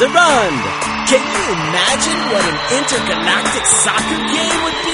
around. Can you imagine what an intergalactic soccer game would be?